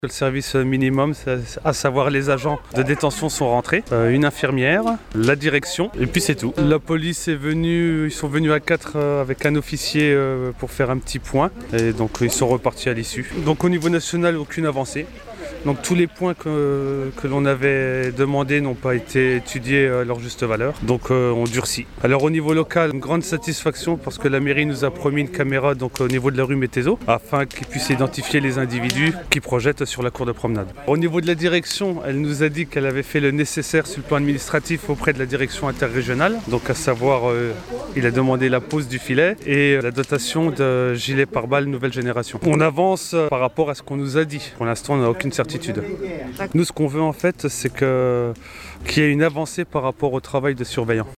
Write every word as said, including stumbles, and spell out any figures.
Le service minimum, à savoir les agents de détention sont rentrés, euh, une infirmière, la direction et puis c'est tout. La police est venue, ils sont venus à quatre euh, avec un officier euh, pour faire un petit point et donc ils sont repartis à l'issue. Donc au niveau national, aucune avancée. Donc tous les points que, que l'on avait demandés n'ont pas été étudiés à leur juste valeur, donc euh, on durcit. Alors au niveau local, une grande satisfaction parce que la mairie nous a promis une caméra donc, au niveau de la rue Métézo afin qu'ils puissent identifier les individus qui projettent sur la cour de promenade. Au niveau de la direction, elle nous a dit qu'elle avait fait le nécessaire sur le plan administratif auprès de la direction interrégionale, donc à savoir, euh, il a demandé la pose du filet et la dotation de gilets pare-balles nouvelle génération. On avance par rapport à ce qu'on nous a dit. Pour l'instant, on n'a aucune certitude. Nous, ce qu'on veut en fait, c'est que, qu'il y ait une avancée par rapport au travail de surveillant.